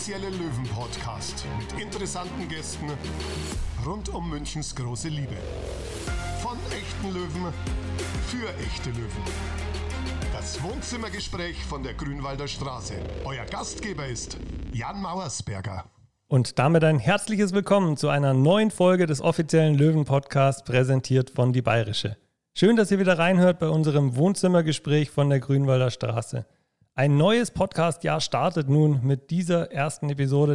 offizielle Löwen-Podcast mit interessanten Gästen rund um Münchens große Liebe. Von echten Löwen für echte Löwen. Das Wohnzimmergespräch von der Grünwalder Straße. Euer Gastgeber ist Jan Mauersberger. Und damit ein herzliches Willkommen zu einer neuen Folge des offiziellen Löwen-Podcasts, präsentiert von Die Bayerische. Schön, dass ihr wieder reinhört bei unserem Wohnzimmergespräch von der Grünwalder Straße. Ein neues Podcast-Jahr startet nun mit dieser ersten Episode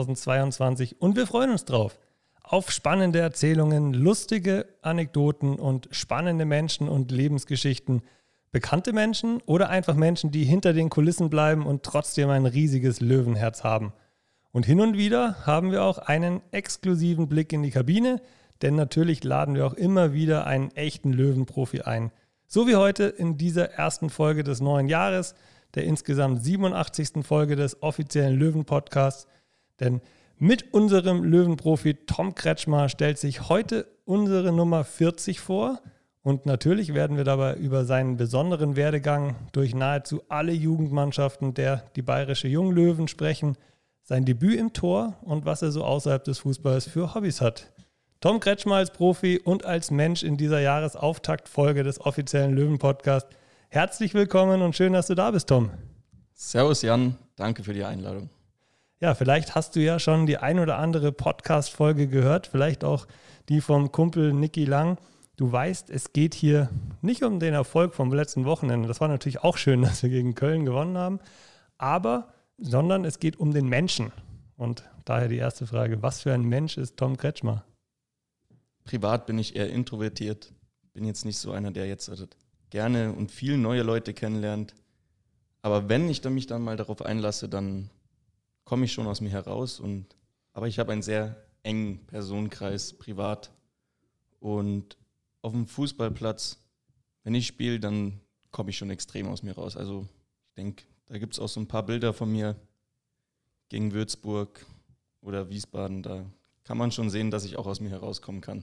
2022 und wir freuen uns drauf. Auf spannende Erzählungen, lustige Anekdoten und spannende Menschen und Lebensgeschichten. Bekannte Menschen oder einfach Menschen, die hinter den Kulissen bleiben und trotzdem ein riesiges Löwenherz haben. Und hin und wieder haben wir auch einen exklusiven Blick in die Kabine, denn natürlich laden wir auch immer wieder einen echten Löwenprofi ein. So wie heute in dieser ersten Folge des neuen Jahres, der insgesamt 87. Folge des offiziellen Löwen-Podcasts. Denn mit unserem Löwenprofi Tom Kretschmer stellt sich heute unsere Nummer 40 vor. Und natürlich werden wir dabei über seinen besonderen Werdegang durch nahezu alle Jugendmannschaften der Die Bayerische Junglöwen sprechen, sein Debüt im Tor und was er so außerhalb des Fußballs für Hobbys hat. Tom Kretschmer als Profi und als Mensch in dieser Jahresauftaktfolge des offiziellen Löwen-Podcasts. Herzlich willkommen und schön, dass du da bist, Tom. Servus Jan, danke für die Einladung. Ja, vielleicht hast du ja schon die ein oder andere Podcast-Folge gehört, vielleicht auch die vom Kumpel Niki Lang. Du weißt, es geht hier nicht um den Erfolg vom letzten Wochenende. Das war natürlich auch schön, dass wir gegen Köln gewonnen haben, sondern es geht um den Menschen. Und daher die erste Frage, was für ein Mensch ist Tom Kretschmer? Privat bin ich eher introvertiert, bin jetzt nicht so einer, der jetzt gerne und viel neue Leute kennenlernt. Aber wenn ich mich dann mal darauf einlasse, dann komme ich schon aus mir heraus. Aber ich habe einen sehr engen Personenkreis privat. Und auf dem Fußballplatz, wenn ich spiele, dann komme ich schon extrem aus mir raus. Also ich denke, da gibt es auch so ein paar Bilder von mir gegen Würzburg oder Wiesbaden. Da kann man schon sehen, dass ich auch aus mir herauskommen kann.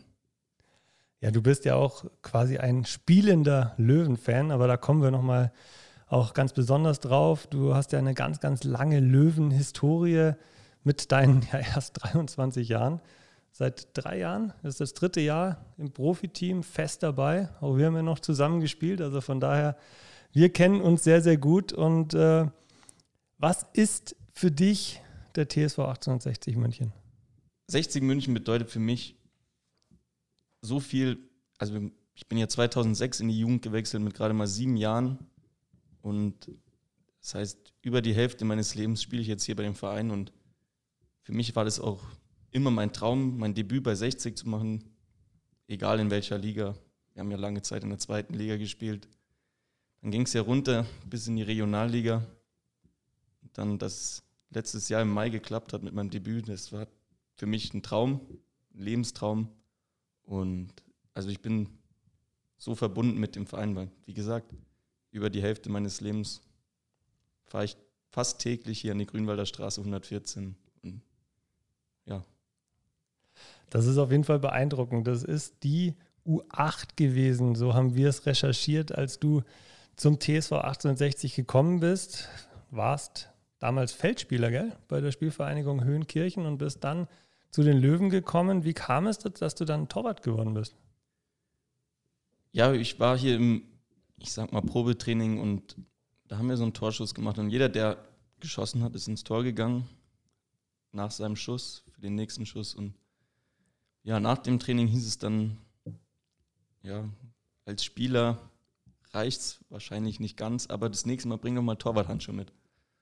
Ja, du bist ja auch quasi ein spielender Löwen-Fan, aber da kommen wir nochmal auch ganz besonders drauf. Du hast ja eine ganz, ganz lange Löwen-Historie mit deinen erst 23 Jahren. Seit 3 Jahren, das ist das 3. Jahr im Profiteam, fest dabei. Auch wir haben ja noch zusammen gespielt, also von daher, wir kennen uns sehr, sehr gut. Und was ist für dich der TSV 1860 München? 60 München bedeutet für mich so viel, also ich bin ja 2006 in die Jugend gewechselt mit gerade mal 7 Jahren und das heißt, über die Hälfte meines Lebens spiele ich jetzt hier bei dem Verein und für mich war das auch immer mein Traum, mein Debüt bei 60 zu machen, egal in welcher Liga. Wir haben ja lange Zeit in der 2. Liga gespielt. Dann ging es ja runter bis in die Regionalliga. Und dann, das letztes Jahr im Mai geklappt hat mit meinem Debüt, das war für mich ein Traum, ein Lebenstraum. Und also ich bin so verbunden mit dem Verein, weil, wie gesagt, über die Hälfte meines Lebens fahre ich fast täglich hier an die Grünwalder Straße 114. Und ja. Das ist auf jeden Fall beeindruckend. Das ist die U8 gewesen, so haben wir es recherchiert, als du zum TSV 1860 gekommen bist. Warst damals Feldspieler, gell? Bei der Spielvereinigung Höhenkirchen und bist dann zu den Löwen gekommen. Wie kam es, dass du dann Torwart geworden bist? Ja, ich war hier im, Probetraining und da haben wir so einen Torschuss gemacht und jeder, der geschossen hat, ist ins Tor gegangen nach seinem Schuss, für den nächsten Schuss und ja, nach dem Training hieß es dann, ja, als Spieler reicht's wahrscheinlich nicht ganz, aber das nächste Mal bring doch mal Torwarthandschuhe mit.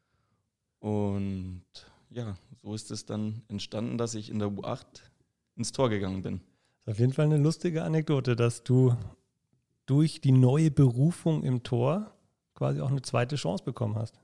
Und ja, so ist es dann entstanden, dass ich in der U8 ins Tor gegangen bin. Das ist auf jeden Fall eine lustige Anekdote, dass du durch die neue Berufung im Tor quasi auch eine zweite Chance bekommen hast.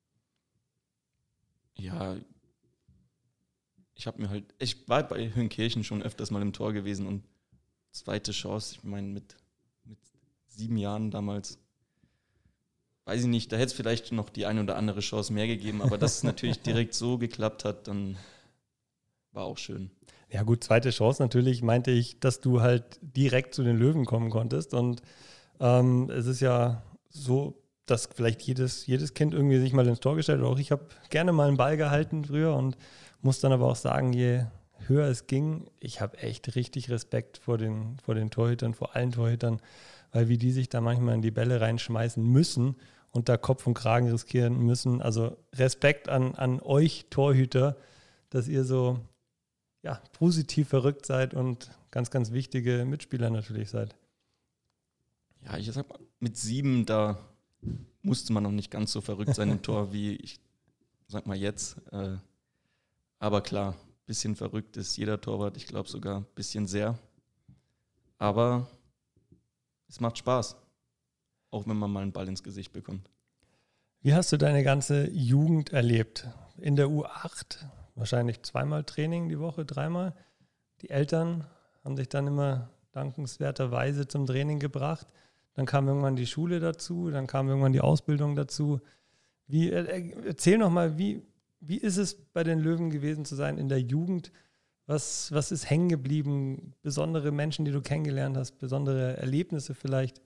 Ja, ich war bei Höhenkirchen schon öfters mal im Tor gewesen und zweite Chance, ich meine mit 7 Jahren damals, weiß ich nicht, da hätte es vielleicht noch die eine oder andere Chance mehr gegeben, aber dass es natürlich direkt so geklappt hat, dann war auch schön. Ja gut, zweite Chance natürlich meinte ich, dass du halt direkt zu den Löwen kommen konntest und es ist ja so, dass vielleicht jedes Kind irgendwie sich mal ins Tor gestellt hat. Auch ich habe gerne mal einen Ball gehalten früher und muss dann aber auch sagen, je höher es ging, ich habe echt richtig Respekt vor den Torhütern, vor allen Torhütern, weil wie die sich da manchmal in die Bälle reinschmeißen müssen und da Kopf und Kragen riskieren müssen. Also Respekt an euch Torhüter, dass ihr so positiv verrückt seid und ganz, ganz wichtige Mitspieler natürlich seid. Ja, ich sag mal, mit 7, da musste man noch nicht ganz so verrückt sein im Tor wie ich sag mal jetzt. Aber klar, ein bisschen verrückt ist jeder Torwart, ich glaube sogar ein bisschen sehr. Aber es macht Spaß, auch wenn man mal einen Ball ins Gesicht bekommt. Wie hast du deine ganze Jugend erlebt? In der U8 wahrscheinlich 2-mal Training die Woche, 3-mal. Die Eltern haben dich dann immer dankenswerterweise zum Training gebracht. Dann kam irgendwann die Schule dazu, dann kam irgendwann die Ausbildung dazu. Erzähl noch mal, wie ist es bei den Löwen gewesen zu sein in der Jugend? Was ist hängen geblieben? Besondere Menschen, die du kennengelernt hast, besondere Erlebnisse vielleicht?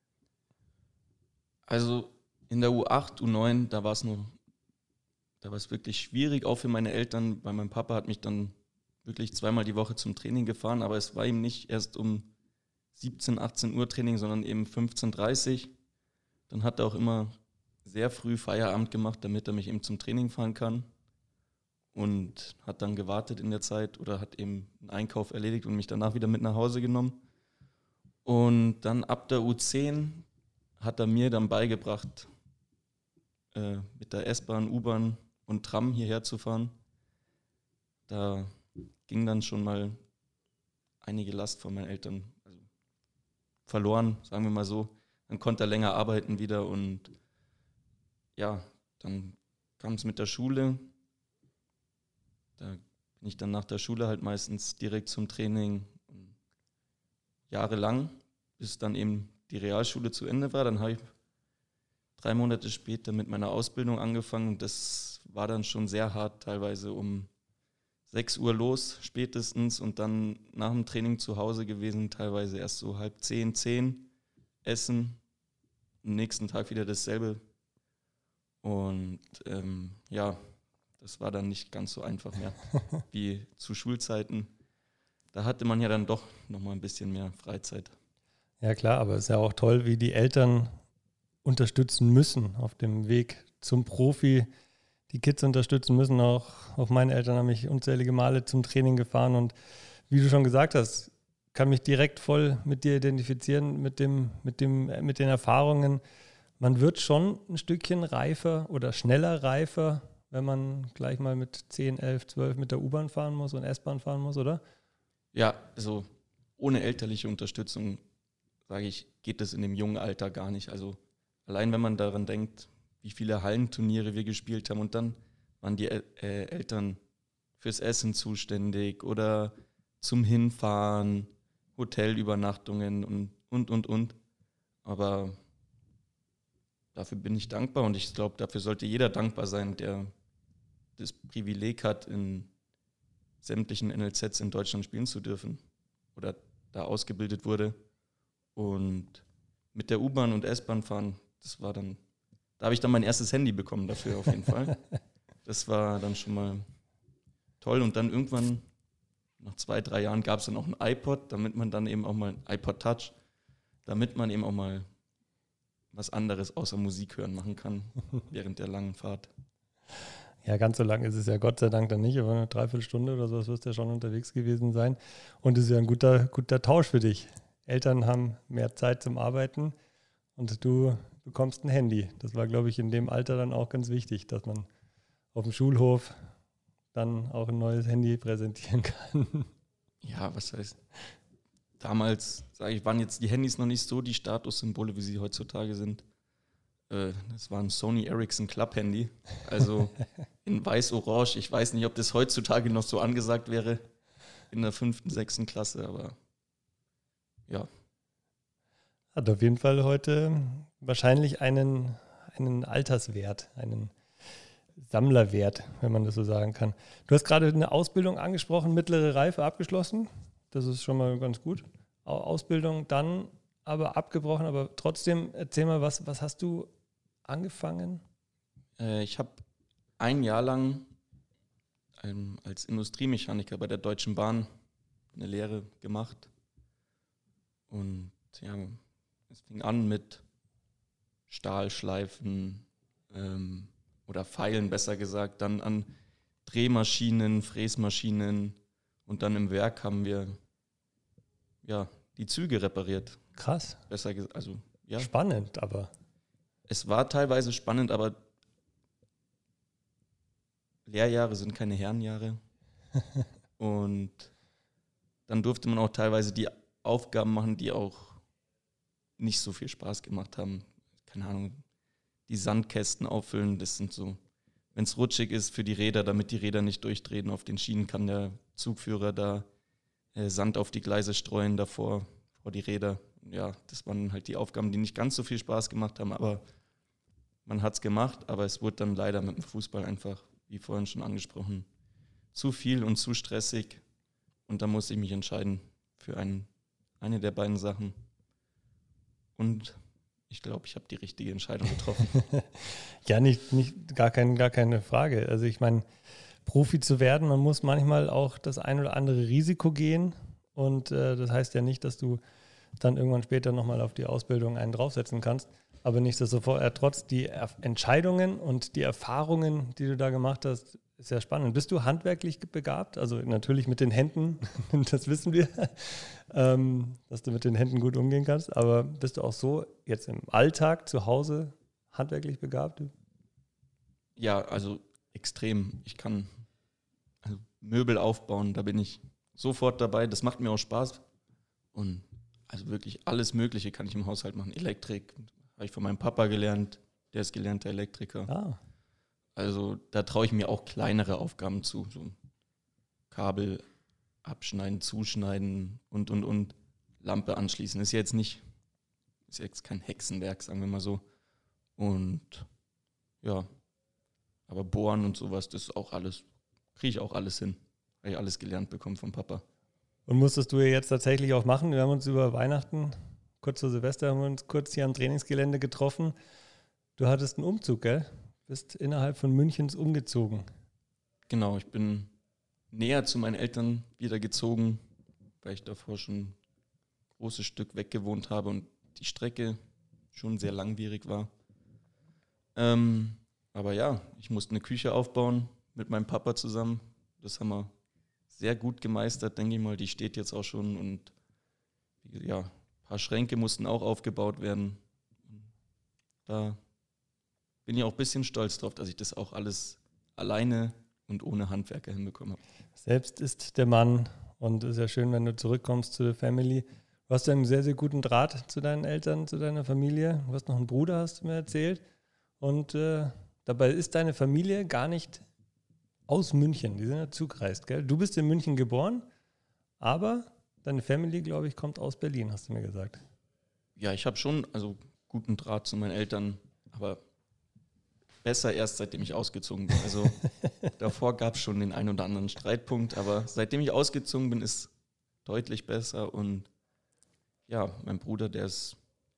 Also in der U8, U9, da war es wirklich schwierig, auch für meine Eltern, weil mein Papa hat mich dann wirklich 2-mal die Woche zum Training gefahren, aber es war ihm nicht erst um 17, 18 Uhr Training, sondern eben 15:30 Uhr. Dann hat er auch immer sehr früh Feierabend gemacht, damit er mich eben zum Training fahren kann und hat dann gewartet in der Zeit oder hat eben einen Einkauf erledigt und mich danach wieder mit nach Hause genommen. Und dann ab der U10 hat er mir dann beigebracht, mit der S-Bahn, U-Bahn und Tram hierher zu fahren. Da ging dann schon mal einige Last von meinen Eltern verloren, sagen wir mal so. Dann konnte er länger arbeiten wieder und ja, dann kam es mit der Schule. Da bin ich dann nach der Schule halt meistens direkt zum Training jahrelang, bis dann eben die Realschule zu Ende war. Dann habe ich 3 Monate später mit meiner Ausbildung angefangen und das war dann schon sehr hart, teilweise um 6 Uhr los spätestens und dann nach dem Training zu Hause gewesen, teilweise erst so 9:30, 10 essen, am nächsten Tag wieder dasselbe. Und das war dann nicht ganz so einfach mehr wie zu Schulzeiten. Da hatte man ja dann doch nochmal ein bisschen mehr Freizeit. Ja klar, aber es ist ja auch toll, wie die Eltern unterstützen müssen auf dem Weg zum Profi. Die Kids unterstützen müssen auch. Auch meine Eltern haben mich unzählige Male zum Training gefahren und wie du schon gesagt hast, kann mich direkt voll mit dir identifizieren, mit den Erfahrungen. Man wird schon ein Stückchen reifer oder schneller reifer, wenn man gleich mal mit 10, 11, 12 mit der U-Bahn fahren muss und S-Bahn fahren muss, oder? Ja, also ohne elterliche Unterstützung, sage ich, geht das in dem jungen Alter gar nicht. Also allein wenn man daran denkt, wie viele Hallenturniere wir gespielt haben und dann waren die Eltern fürs Essen zuständig oder zum Hinfahren, Hotelübernachtungen und. Aber dafür bin ich dankbar und ich glaube, dafür sollte jeder dankbar sein, der das Privileg hat, in sämtlichen NLZs in Deutschland spielen zu dürfen oder da ausgebildet wurde. Und mit der U-Bahn und S-Bahn fahren, da habe ich dann mein erstes Handy bekommen dafür auf jeden Fall. Das war dann schon mal toll. Und dann irgendwann, nach 2, 3 Jahren, gab es dann auch ein iPod, damit man dann eben auch mal, iPod Touch, damit man eben auch mal was anderes außer Musik hören machen kann während der langen Fahrt. Ja, ganz so lang ist es ja Gott sei Dank dann nicht, aber eine Dreiviertelstunde oder so wirst du ja schon unterwegs gewesen sein. Und es ist ja ein guter Tausch für dich. Eltern haben mehr Zeit zum Arbeiten und du bekommst ein Handy. Das war, glaube ich, in dem Alter dann auch ganz wichtig, dass man auf dem Schulhof dann auch ein neues Handy präsentieren kann. Ja, was heißt, damals, sage ich, waren jetzt die Handys noch nicht so die Statussymbole, wie sie heutzutage sind. Das war ein Sony Ericsson Club Handy, also in weiß-orange. Ich weiß nicht, ob das heutzutage noch so angesagt wäre in der 5., 6. Klasse, aber ja. Hat auf jeden Fall heute wahrscheinlich einen Alterswert, einen Sammlerwert, wenn man das so sagen kann. Du hast gerade eine Ausbildung angesprochen, mittlere Reife abgeschlossen. Das ist schon mal ganz gut. Ausbildung dann aber abgebrochen, aber trotzdem erzähl mal, was hast du angefangen? Ich habe ein Jahr lang als Industriemechaniker bei der Deutschen Bahn eine Lehre gemacht. Und ja, es fing an mit Stahlschleifen oder Feilen, besser gesagt, dann an Drehmaschinen, Fräsmaschinen und dann im Werk haben wir ja die Züge repariert. Krass. Besser gesagt, also ja. Spannend, aber. Es war teilweise spannend, aber Lehrjahre sind keine Herrenjahre. Und dann durfte man auch teilweise die Aufgaben machen, die auch nicht so viel Spaß gemacht haben. Keine Ahnung, die Sandkästen auffüllen, das sind so, wenn es rutschig ist für die Räder, damit die Räder nicht durchdrehen, auf den Schienen kann der Zugführer da Sand auf die Gleise streuen davor, vor die Räder. Ja, das waren halt die Aufgaben, die nicht ganz so viel Spaß gemacht haben, aber man hat es gemacht, aber es wurde dann leider mit dem Fußball einfach, wie vorhin schon angesprochen, zu viel und zu stressig. Und da musste ich mich entscheiden für eine der beiden Sachen. Und ich glaube, ich habe die richtige Entscheidung getroffen. Ja, gar keine Frage. Also ich meine, Profi zu werden, man muss manchmal auch das ein oder andere Risiko gehen. Und das heißt ja nicht, dass du dann irgendwann später nochmal auf die Ausbildung einen draufsetzen kannst. Aber nichtsdestotrotz, die Entscheidungen und die Erfahrungen, die du da gemacht hast, ist sehr spannend. Bist du handwerklich begabt? Also natürlich mit den Händen, das wissen wir, dass du mit den Händen gut umgehen kannst. Aber bist du auch so jetzt im Alltag zu Hause handwerklich begabt? Ja, also extrem. Ich kann Möbel aufbauen, da bin ich sofort dabei. Das macht mir auch Spaß. Und also wirklich alles Mögliche kann ich im Haushalt machen. Elektrik habe ich von meinem Papa gelernt. Der ist gelernter Elektriker. Ah. Also da traue ich mir auch kleinere Aufgaben zu. So Kabel abschneiden, zuschneiden und Lampe anschließen. Ist jetzt kein Hexenwerk, sagen wir mal so. Und ja, aber bohren und sowas, das ist auch alles, kriege ich auch alles hin. Habe ich alles gelernt bekommen vom Papa. Und musstest du ja jetzt tatsächlich auch machen? Wir haben uns über Weihnachten, kurz vor Silvester, haben wir uns kurz hier am Trainingsgelände getroffen. Du hattest einen Umzug, gell? Bist innerhalb von Münchens umgezogen. Genau, ich bin näher zu meinen Eltern wieder gezogen, weil ich davor schon ein großes Stück weg gewohnt habe und die Strecke schon sehr langwierig war. Aber ja, ich musste eine Küche aufbauen mit meinem Papa zusammen. Das haben wir sehr gut gemeistert, denke ich mal. Die steht jetzt auch schon und ja, ein paar Schränke mussten auch aufgebaut werden. Da bin ich auch ein bisschen stolz drauf, dass ich das auch alles alleine und ohne Handwerker hinbekommen habe. Selbst ist der Mann und es ist ja schön, wenn du zurückkommst zu der Family. Du hast einen sehr, sehr guten Draht zu deinen Eltern, zu deiner Familie. Du hast noch einen Bruder, hast du mir erzählt. Und dabei ist deine Familie gar nicht aus München. Die sind ja zugereist, gell? Du bist in München geboren, aber deine Family, glaube ich, kommt aus Berlin, hast du mir gesagt. Ja, ich habe schon guten Draht zu meinen Eltern, aber besser erst seitdem ich ausgezogen bin. Also davor gab es schon den einen oder anderen Streitpunkt, aber seitdem ich ausgezogen bin, ist deutlich besser. Und ja, mein Bruder, der ist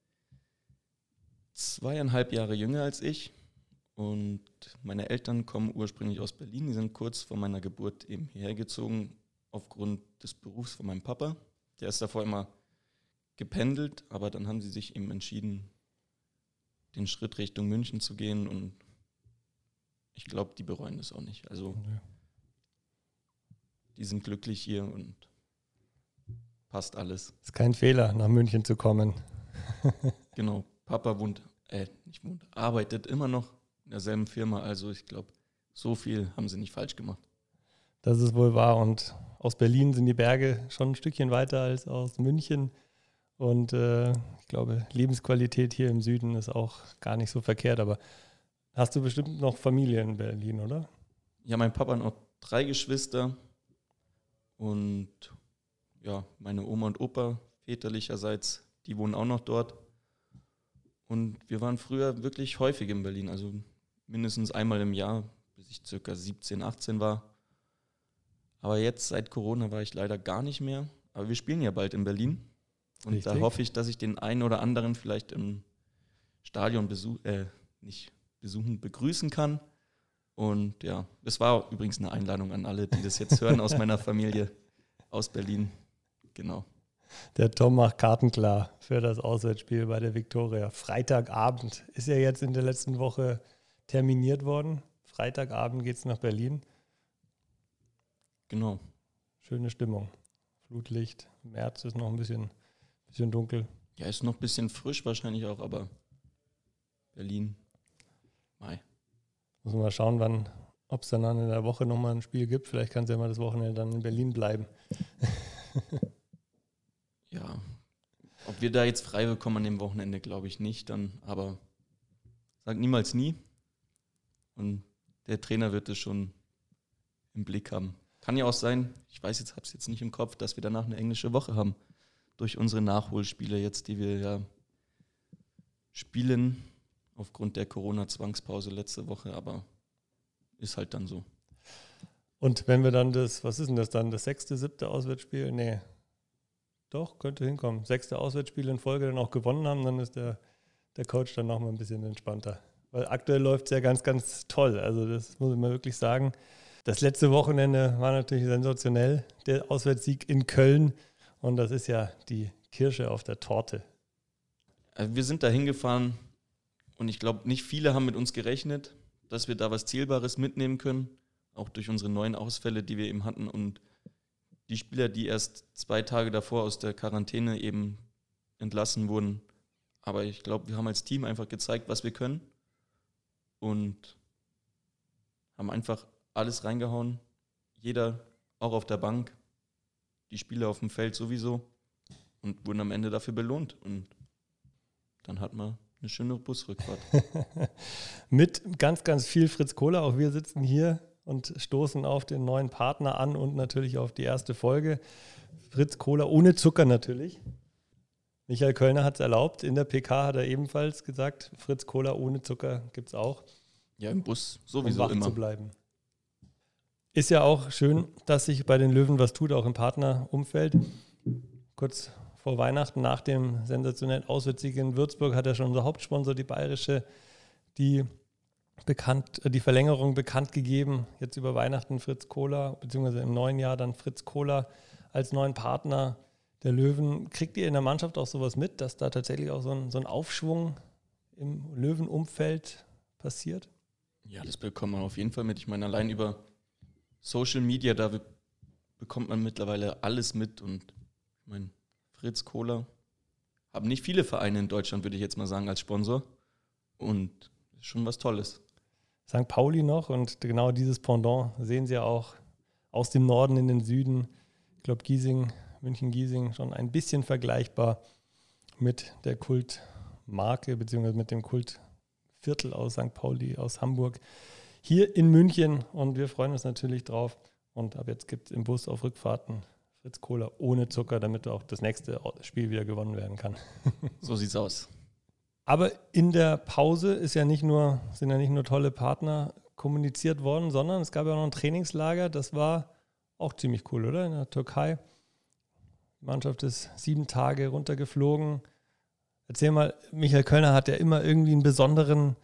2,5 Jahre jünger als ich. Und meine Eltern kommen ursprünglich aus Berlin. Die sind kurz vor meiner Geburt eben hierher gezogen, aufgrund des Berufs von meinem Papa. Der ist davor immer gependelt, aber dann haben sie sich eben entschieden, den Schritt Richtung München zu gehen. Und ich glaube, die bereuen das auch nicht. Also die sind glücklich hier und passt alles. Ist kein Fehler, nach München zu kommen. Genau, Papa arbeitet immer noch in derselben Firma. Also ich glaube, so viel haben sie nicht falsch gemacht. Das ist wohl wahr. Und aus Berlin sind die Berge schon ein Stückchen weiter als aus München. Und ich glaube, Lebensqualität hier im Süden ist auch gar nicht so verkehrt. Aber hast du bestimmt noch Familie in Berlin, oder? Ja, mein Papa hat noch 3 Geschwister. Und ja, meine Oma und Opa väterlicherseits, die wohnen auch noch dort. Und wir waren früher wirklich häufig in Berlin, also mindestens einmal im Jahr, bis ich ca. 17, 18 war. Aber jetzt, seit Corona, war ich leider gar nicht mehr. Aber wir spielen ja bald in Berlin. Und Richtig. Da hoffe ich, dass ich den einen oder anderen vielleicht im Stadion nicht begrüßen kann. Und ja, es war übrigens eine Einladung an alle, die das jetzt hören aus meiner Familie aus Berlin. Genau. Der Tom macht Karten klar für das Auswärtsspiel bei der Viktoria. Freitagabend ist ja jetzt in der letzten Woche terminiert worden. Freitagabend geht es nach Berlin. Genau. Schöne Stimmung. Flutlicht. März ist noch ein bisschen dunkel. Ja, ist noch ein bisschen frisch wahrscheinlich auch, aber Berlin, Mai. Muss man mal schauen, ob es dann in der Woche nochmal ein Spiel gibt. Vielleicht kann es ja mal das Wochenende dann in Berlin bleiben. Ja, ob wir da jetzt frei bekommen an dem Wochenende, glaube ich nicht. Aber sag niemals nie. Und der Trainer wird es schon im Blick haben. Kann ja auch sein, ich weiß jetzt, habe es jetzt nicht im Kopf, dass wir danach eine englische Woche haben. Durch unsere Nachholspiele jetzt, die wir ja spielen, aufgrund der Corona-Zwangspause letzte Woche, aber ist halt dann so. Und wenn wir dann was ist denn das dann, das 6., 7. Auswärtsspiel? Nee, doch, könnte hinkommen. 6. Auswärtsspiel in Folge dann auch gewonnen haben, dann ist der Coach dann nochmal ein bisschen entspannter. Weil aktuell läuft es ja ganz, ganz toll. Also das muss ich mal wirklich sagen. Das letzte Wochenende war natürlich sensationell, der Auswärtssieg in Köln. Und das ist ja die Kirsche auf der Torte. Also wir sind da hingefahren und ich glaube, nicht viele haben mit uns gerechnet, dass wir da was Zählbares mitnehmen können. Auch durch unsere neuen Ausfälle, die wir eben hatten. Und die Spieler, die erst 2 Tage davor aus der Quarantäne eben entlassen wurden. Aber ich glaube, wir haben als Team einfach gezeigt, was wir können. Und haben einfach alles reingehauen. Jeder, auch auf der Bank. Die Spieler auf dem Feld sowieso. Und wurden am Ende dafür belohnt. Und dann hat man eine schöne Busrückfahrt. Mit ganz, ganz viel Fritz Kohler. Auch wir sitzen hier und stoßen auf den neuen Partner an und natürlich auf die erste Folge. Fritz Kohler ohne Zucker natürlich. Michael Kölner hat es erlaubt. In der PK hat er ebenfalls gesagt, Fritz Kohler ohne Zucker gibt es auch. Ja, im Bus sowieso um wach immer. zu bleiben. Ist ja auch schön, dass sich bei den Löwen was tut, auch im Partnerumfeld. Kurz vor Weihnachten, nach dem sensationellen Auswärtssieg in Würzburg, hat ja schon unser Hauptsponsor, die Bayerische, die Verlängerung bekannt gegeben. Jetzt über Weihnachten Fritz Kohler, beziehungsweise im neuen Jahr dann Fritz Kohler als neuen Partner der Löwen. Kriegt ihr in der Mannschaft auch sowas mit, dass da tatsächlich auch so ein Aufschwung im Löwenumfeld passiert? Ja, das bekommt man auf jeden Fall mit. Ich meine, allein über Social Media, da bekommt man mittlerweile alles mit. Und ich meine, Fritz Kohler haben nicht viele Vereine in Deutschland, würde ich jetzt mal sagen, als Sponsor. Und das ist schon was Tolles. St. Pauli noch und genau dieses Pendant sehen Sie auch aus dem Norden in den Süden. Ich glaube, München-Giesing schon ein bisschen vergleichbar mit der Kultmarke beziehungsweise mit dem Kultviertel aus St. Pauli, aus Hamburg. Hier in München und wir freuen uns natürlich drauf. Und ab jetzt gibt es im Bus auf Rückfahrten Fritz Kohler ohne Zucker, damit auch das nächste Spiel wieder gewonnen werden kann. So sieht's aus. Aber in der Pause sind ja nicht nur tolle Partner kommuniziert worden, sondern es gab ja auch noch ein Trainingslager, das war auch ziemlich cool, oder? In der Türkei. Die Mannschaft ist 7 Tage runtergeflogen. Erzähl mal, Michael Kölner hat ja immer irgendwie einen besonderen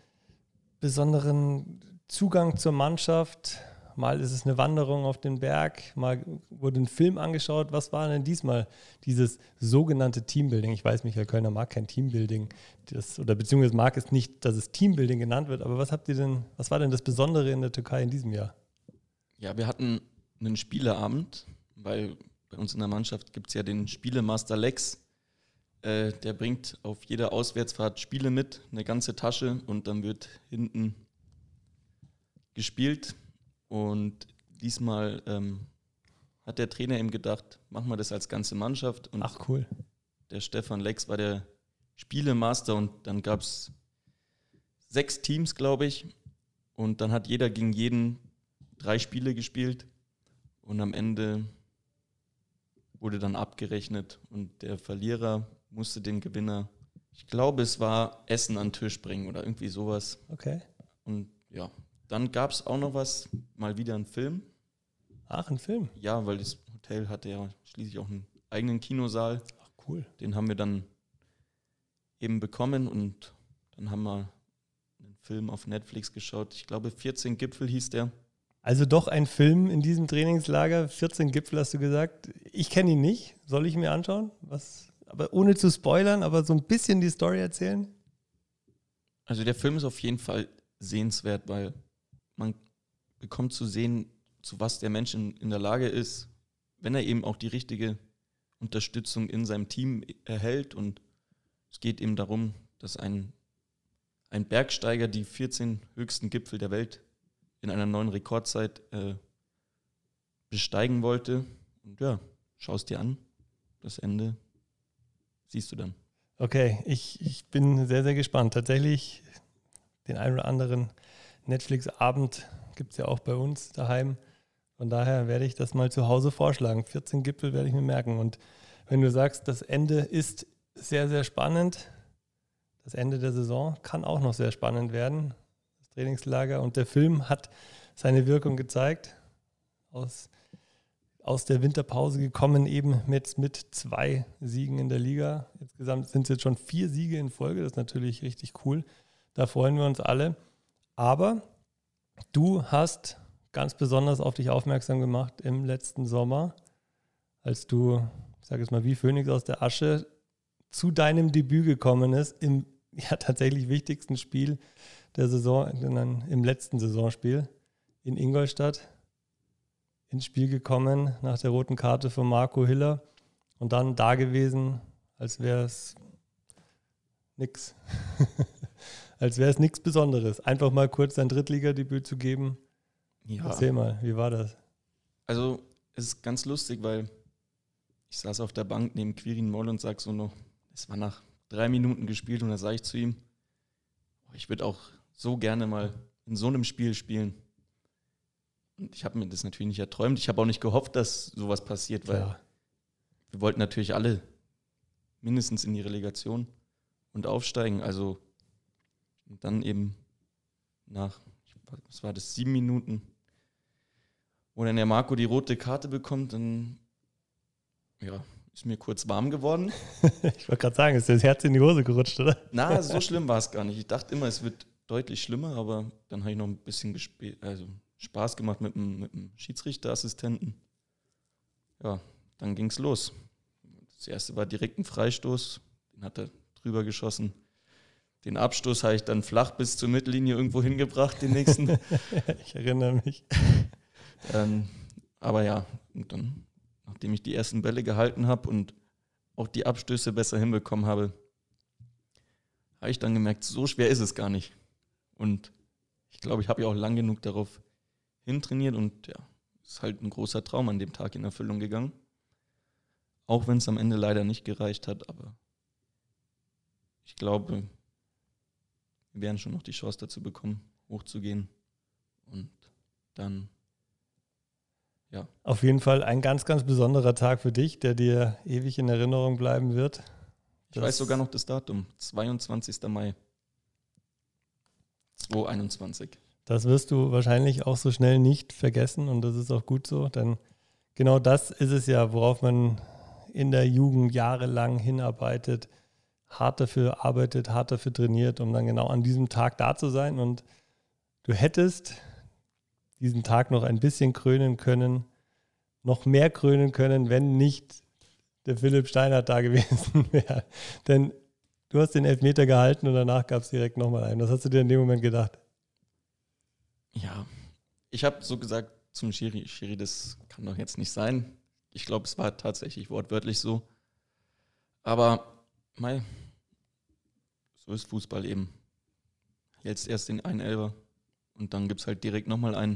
Zugang zur Mannschaft. Mal ist es eine Wanderung auf den Berg, mal wurde ein Film angeschaut. Was war denn diesmal dieses sogenannte Teambuilding? Ich weiß, Michael Kölner mag kein Teambuilding, beziehungsweise mag es nicht, dass es Teambuilding genannt wird. Aber was war denn das Besondere in der Türkei in diesem Jahr? Ja, wir hatten einen Spieleabend, weil bei uns in der Mannschaft gibt es ja den Spielemaster Lex. Der bringt auf jeder Auswärtsfahrt Spiele mit, eine ganze Tasche und dann wird hinten gespielt. Und diesmal hat der Trainer eben gedacht, machen wir das als ganze Mannschaft. Und ach cool. Der Stefan Lex war der Spielemaster und dann gab es 6 Teams, glaube ich. Und dann hat jeder gegen jeden 3 Spiele gespielt. Und am Ende wurde dann abgerechnet und der Verlierer musste den Gewinner, ich glaube, es war Essen an den Tisch bringen oder irgendwie sowas. Okay. Und ja, dann gab es auch noch mal wieder einen Film. Ach, ein Film? Ja, weil das Hotel hatte ja schließlich auch einen eigenen Kinosaal. Ach, cool. Den haben wir dann eben bekommen und dann haben wir einen Film auf Netflix geschaut. Ich glaube, 14 Gipfel hieß der. Also doch ein Film in diesem Trainingslager, 14 Gipfel hast du gesagt. Ich kenne ihn nicht, soll ich mir anschauen? Aber ohne zu spoilern, aber so ein bisschen die Story erzählen? Also der Film ist auf jeden Fall sehenswert, weil man bekommt zu sehen, zu was der Mensch in der Lage ist, wenn er eben auch die richtige Unterstützung in seinem Team erhält. Und es geht eben darum, dass ein Bergsteiger die 14 höchsten Gipfel der Welt in einer neuen Rekordzeit besteigen wollte. Und ja, schau es dir an. Das Ende siehst du dann. Okay, ich bin sehr, sehr gespannt. Tatsächlich, den einen oder anderen Netflix-Abend gibt es ja auch bei uns daheim. Von daher werde ich das mal zu Hause vorschlagen. 14 Gipfel werde ich mir merken. Und wenn du sagst, das Ende ist sehr, sehr spannend, das Ende der Saison kann auch noch sehr spannend werden, das Trainingslager. Und der Film hat seine Wirkung gezeigt. Aus der Winterpause gekommen, eben mit 2 Siegen in der Liga. Insgesamt sind es jetzt schon 4 Siege in Folge. Das ist natürlich richtig cool. Da freuen wir uns alle. Aber du hast ganz besonders auf dich aufmerksam gemacht im letzten Sommer, als du, ich sage jetzt mal, wie Phönix aus der Asche zu deinem Debüt gekommen ist, im tatsächlich wichtigsten Spiel der Saison, im letzten Saisonspiel in Ingolstadt, ins Spiel gekommen nach der roten Karte von Marco Hiller und dann da gewesen, als wäre es nichts. Als wäre es nichts Besonderes. Einfach mal kurz dein Drittligadebüt zu geben. Ja. Erzähl mal, wie war das? Also, es ist ganz lustig, weil ich saß auf der Bank neben Quirin Moll und sag so noch, es war nach 3 Minuten gespielt und da sage ich zu ihm, ich würde auch so gerne mal in so einem Spiel spielen. Und ich habe mir das natürlich nicht erträumt. Ich habe auch nicht gehofft, dass sowas passiert, weil wir wollten natürlich alle mindestens in die Relegation und aufsteigen. Also und dann eben nach, was war das, 7 Minuten, wo dann der Marco die rote Karte bekommt, dann ist mir kurz warm geworden. Ich wollte gerade sagen, ist dir das Herz in die Hose gerutscht, oder? Na, so schlimm war es gar nicht. Ich dachte immer, es wird deutlich schlimmer, aber dann habe ich noch ein bisschen Spaß gemacht mit dem Schiedsrichterassistenten. Ja, dann ging es los. Das erste war direkt ein Freistoß, den hat er drüber geschossen. Den Abstoß habe ich dann flach bis zur Mittellinie irgendwo hingebracht, den nächsten. Ich erinnere mich. Aber ja, und dann, nachdem ich die ersten Bälle gehalten habe und auch die Abstöße besser hinbekommen habe ich dann gemerkt, so schwer ist es gar nicht. Und ich glaube, ich habe ja auch lang genug darauf hintrainiert und ja, ist halt ein großer Traum an dem Tag in Erfüllung gegangen. Auch wenn es am Ende leider nicht gereicht hat, aber ich glaube, wir werden schon noch die Chance dazu bekommen, hochzugehen und dann, ja. Auf jeden Fall ein ganz, ganz besonderer Tag für dich, der dir ewig in Erinnerung bleiben wird. Ich weiß sogar noch das Datum, 22. Mai 2021. Das wirst du wahrscheinlich auch so schnell nicht vergessen und das ist auch gut so, denn genau das ist es ja, worauf man in der Jugend jahrelang hinarbeitet, hart dafür arbeitet, hart dafür trainiert, um dann genau an diesem Tag da zu sein. Und du hättest diesen Tag noch ein bisschen krönen können, noch mehr krönen können, wenn nicht der Philipp Steinhardt da gewesen wäre. Denn du hast den Elfmeter gehalten und danach gab es direkt nochmal einen. Was hast du dir in dem Moment gedacht? Ja, ich habe so gesagt zum Schiri, das kann doch jetzt nicht sein. Ich glaube, es war tatsächlich wortwörtlich so. Aber so ist Fußball eben. Jetzt erst den einen Elfer und dann gibt es halt direkt nochmal einen.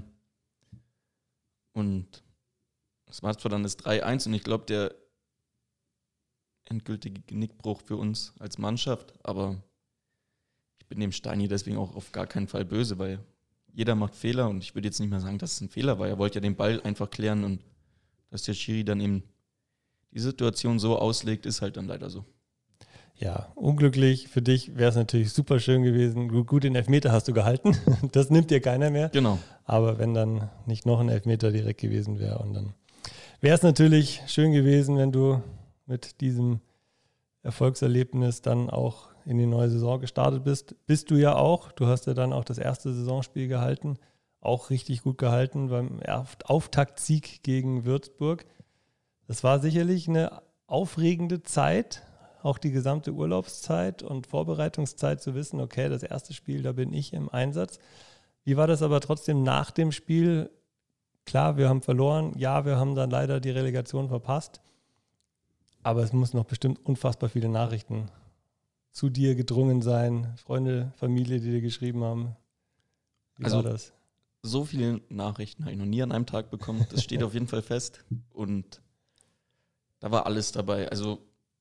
Und es war zwar dann das 3-1 und ich glaube, der endgültige Genickbruch für uns als Mannschaft, aber ich bin dem Steini deswegen auch auf gar keinen Fall böse, weil jeder macht Fehler und ich würde jetzt nicht mehr sagen, dass es ein Fehler war. Er wollte ja den Ball einfach klären und dass der Schiri dann eben die Situation so auslegt, ist halt dann leider so. Ja, unglücklich. Für dich wäre es natürlich super schön gewesen. Gut, den Elfmeter hast du gehalten. Das nimmt dir keiner mehr. Genau. Aber wenn dann nicht noch ein Elfmeter direkt gewesen wäre und dann wäre es natürlich schön gewesen, wenn du mit diesem Erfolgserlebnis dann auch in die neue Saison gestartet bist du ja auch. Du hast ja dann auch das erste Saisonspiel gehalten, auch richtig gut gehalten beim Auftaktsieg gegen Würzburg. Das war sicherlich eine aufregende Zeit, auch die gesamte Urlaubszeit und Vorbereitungszeit zu wissen, okay, das erste Spiel, da bin ich im Einsatz. Wie war das aber trotzdem nach dem Spiel? Klar, wir haben verloren. Ja, wir haben dann leider die Relegation verpasst. Aber es muss noch bestimmt unfassbar viele Nachrichten zu dir gedrungen sein. Freunde, Familie, die dir geschrieben haben. Wie war das? So viele Nachrichten habe ich noch nie an einem Tag bekommen. Das steht auf jeden Fall fest. Und da war alles dabei. Also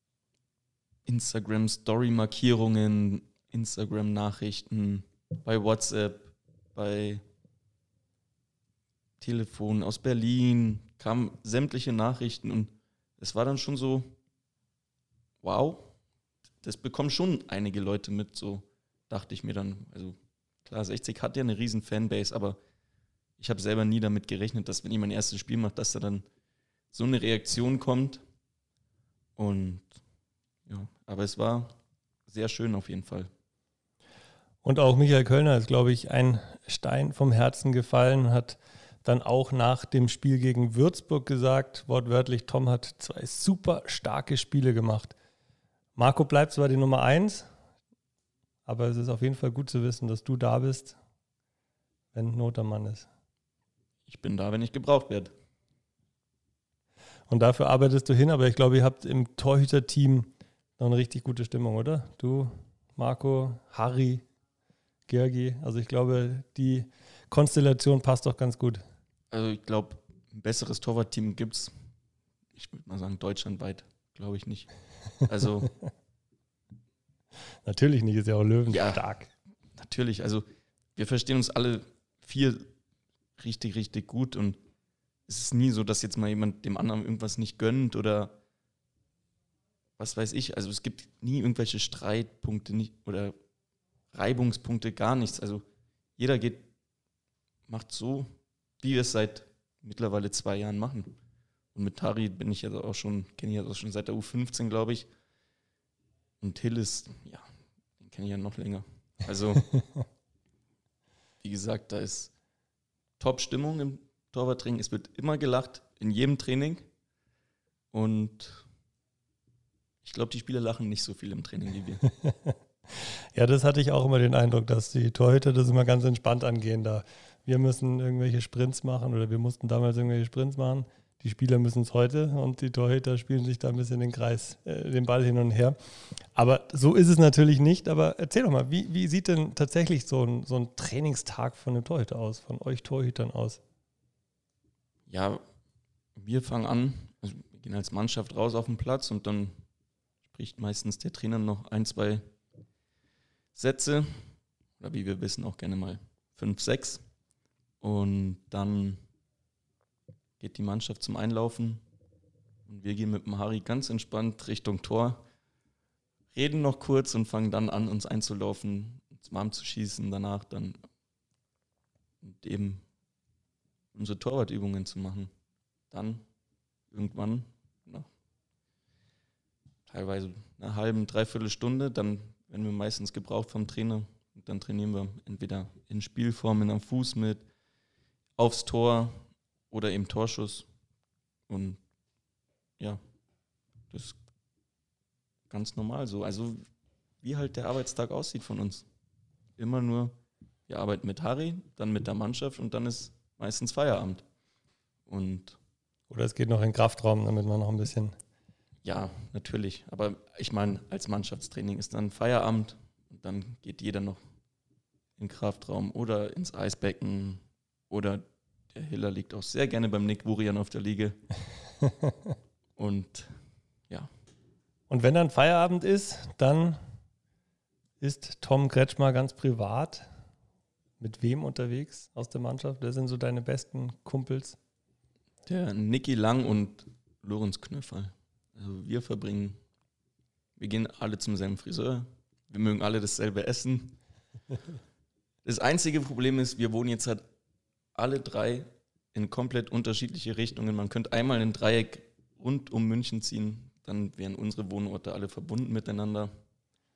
Instagram-Story-Markierungen, Instagram-Nachrichten, bei WhatsApp, bei Telefon aus Berlin, kamen sämtliche Nachrichten und es war dann schon so, wow, das bekommen schon einige Leute mit, so dachte ich mir dann. Also klar, 60 hat ja eine riesen Fanbase, aber ich habe selber nie damit gerechnet, dass wenn ich mein erstes Spiel mache, dass da dann so eine Reaktion kommt. Und ja, aber es war sehr schön auf jeden Fall. Und auch Michael Kölner ist, glaube ich, ein Stein vom Herzen gefallen, hat dann auch nach dem Spiel gegen Würzburg gesagt, wortwörtlich, Tom hat 2 super starke Spiele gemacht. Marco bleibt zwar die Nummer 1, aber es ist auf jeden Fall gut zu wissen, dass du da bist, wenn Not am Mann ist. Ich bin da, wenn ich gebraucht werde. Und dafür arbeitest du hin, aber ich glaube, ihr habt im Torhüter-Team noch eine richtig gute Stimmung, oder? Du, Marco, Harry, Georgi, also ich glaube, die Konstellation passt doch ganz gut. Also ich glaube, ein besseres Torwartteam gibt es, ich würde mal sagen, deutschlandweit, glaube ich nicht. Also natürlich nicht, ist ja auch Löwen stark. Natürlich, also wir verstehen uns alle 4 richtig, richtig gut und es ist nie so, dass jetzt mal jemand dem anderen irgendwas nicht gönnt oder was weiß ich. Also es gibt nie irgendwelche Streitpunkte nicht, oder Reibungspunkte, gar nichts. Also jeder macht so, wie wir es seit mittlerweile 2 Jahren machen. Und mit Tari kenne ich jetzt auch schon seit der U15, glaube ich. Und Hill ist, ja, den kenne ich ja noch länger. Also, wie gesagt, da ist Top-Stimmung im Torwarttraining. Es wird immer gelacht, in jedem Training. Und ich glaube, die Spieler lachen nicht so viel im Training wie wir. Ja, das hatte ich auch immer den Eindruck, dass die Torhüter das immer ganz entspannt angehen. Da wir müssen irgendwelche Sprints machen oder wir mussten damals irgendwelche Sprints machen. Die Spieler müssen es heute und die Torhüter spielen sich da ein bisschen den Ball hin und her. Aber so ist es natürlich nicht. Aber erzähl doch mal, wie sieht denn tatsächlich so ein Trainingstag von einem Torhüter aus, von euch Torhütern aus? Ja, wir fangen an, also wir gehen als Mannschaft raus auf den Platz und dann spricht meistens der Trainer noch 1, 2 Sätze oder wie wir wissen auch gerne mal 5, 6 und dann geht die Mannschaft zum Einlaufen und wir gehen mit dem Harry ganz entspannt Richtung Tor, reden noch kurz und fangen dann an, uns einzulaufen, uns warm zu schießen, danach dann und eben unsere Torwartübungen zu machen. Dann irgendwann nach teilweise einer halben, dreiviertel Stunde, dann werden wir meistens gebraucht vom Trainer und dann trainieren wir entweder in Spielformen am Fuß mit, aufs Tor oder eben Torschuss und ja, das ist ganz normal so. Also wie halt der Arbeitstag aussieht von uns. Immer nur, wir arbeiten mit Harry, dann mit der Mannschaft und dann ist meistens Feierabend. Oder es geht noch in den Kraftraum, damit man noch ein bisschen... Ja, natürlich. Aber ich meine, als Mannschaftstraining ist dann Feierabend und dann geht jeder noch in den Kraftraum oder ins Eisbecken oder der Hiller liegt auch sehr gerne beim Nick Burian auf der Liege. Und ja. Und wenn dann Feierabend ist, dann ist Tom Kretschmer ganz privat mit wem unterwegs aus der Mannschaft? Wer sind so deine besten Kumpels? Der Niki Lang und Lorenz Knöffel. Also wir gehen alle zum selben Friseur. Wir mögen alle dasselbe Essen. Das einzige Problem ist, wir wohnen jetzt halt alle 3 in komplett unterschiedliche Richtungen. Man könnte einmal ein Dreieck rund um München ziehen, dann wären unsere Wohnorte alle verbunden miteinander.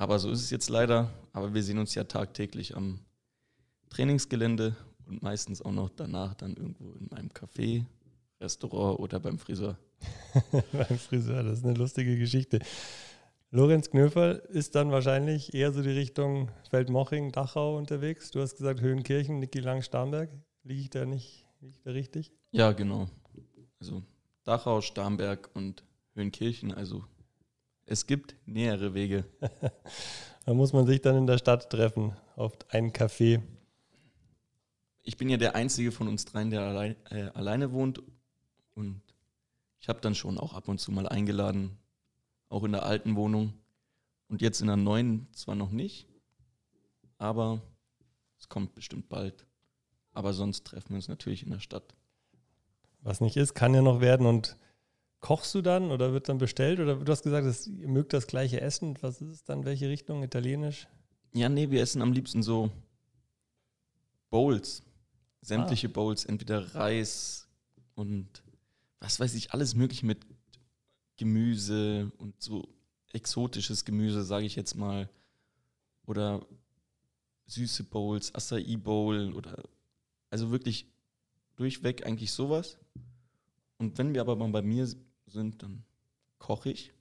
Aber so ist es jetzt leider. Aber wir sehen uns ja tagtäglich am Trainingsgelände und meistens auch noch danach dann irgendwo in einem Café, Restaurant oder beim Friseur. Beim Friseur, das ist eine lustige Geschichte. Lorenz Knöferl ist dann wahrscheinlich eher so die Richtung Feldmoching, Dachau unterwegs. Du hast gesagt Höhenkirchen, Niki Lang-Starnberg. Liege ich da richtig? Ja, genau. Also Dachau, Starnberg und Höhenkirchen. Also es gibt nähere Wege. Da muss man sich dann in der Stadt treffen, auf einen Café. Ich bin ja der Einzige von uns dreien, der alleine wohnt. Und ich habe dann schon auch ab und zu mal eingeladen, auch in der alten Wohnung. Und jetzt in der neuen zwar noch nicht, aber es kommt bestimmt bald. Aber sonst treffen wir uns natürlich in der Stadt. Was nicht ist, kann ja noch werden. Und kochst du dann oder wird dann bestellt? Oder du hast gesagt, ihr mögt das gleiche Essen. Was ist es dann? Welche Richtung? Italienisch? Ja, nee, wir essen am liebsten so Bowls. Sämtliche Bowls, entweder Reis und was weiß ich, alles mögliche mit Gemüse und so exotisches Gemüse, sage ich jetzt mal. Oder süße Bowls, Acai Bowl oder also wirklich durchweg eigentlich sowas. Und wenn wir aber mal bei mir sind, dann koche ich.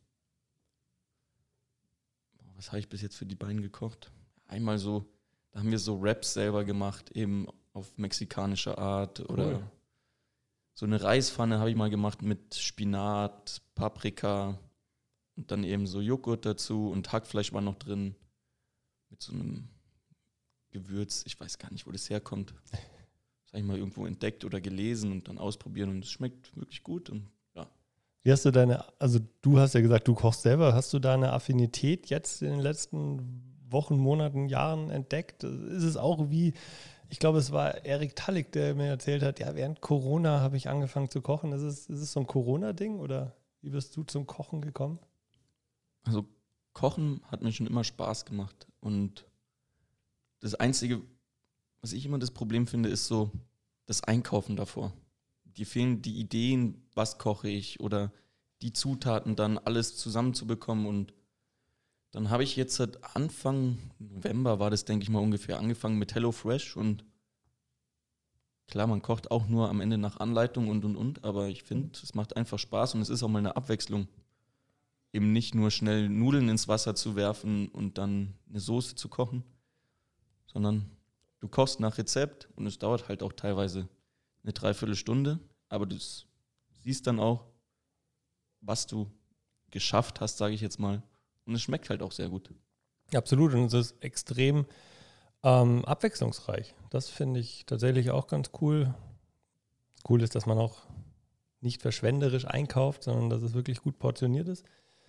Was habe ich bis jetzt für die beiden gekocht? Einmal so, da haben wir so Wraps selber gemacht, eben auf mexikanische Art. Oder Cool. So eine Reispfanne habe ich mal gemacht mit Spinat, Paprika und dann eben so Joghurt dazu und Hackfleisch war noch drin mit so einem Gewürz. Ich weiß gar nicht, wo das herkommt. Das habe ich mal irgendwo entdeckt oder gelesen und dann ausprobieren und es schmeckt wirklich gut und ja. Wie hast du also du hast ja gesagt, du kochst selber. Hast du da eine Affinität jetzt in den letzten Wochen, Monaten, Jahren entdeckt? Ist es auch wie, ich glaube, es war Erik Tallig, der mir erzählt hat, ja, während Corona habe ich angefangen zu kochen. Ist es so ein Corona-Ding oder wie bist du zum Kochen gekommen? Also Kochen hat mir schon immer Spaß gemacht und das Einzige, was ich immer das Problem finde, ist so das Einkaufen davor. Die fehlen die Ideen, was koche ich oder die Zutaten dann alles zusammenzubekommen und dann habe ich jetzt seit Anfang November war das, denke ich mal, ungefähr angefangen mit HelloFresh und klar, man kocht auch nur am Ende nach Anleitung und, aber ich finde, es macht einfach Spaß und es ist auch mal eine Abwechslung. Eben nicht nur schnell Nudeln ins Wasser zu werfen und dann eine Soße zu kochen, sondern du kochst nach Rezept und es dauert halt auch teilweise eine Dreiviertelstunde, aber du siehst dann auch, was du geschafft hast, sage ich jetzt mal. Und es schmeckt halt auch sehr gut. Absolut, und es ist extrem abwechslungsreich. Das finde ich tatsächlich auch ganz cool. Cool ist, dass man auch nicht verschwenderisch einkauft, sondern dass es wirklich gut portioniert ist.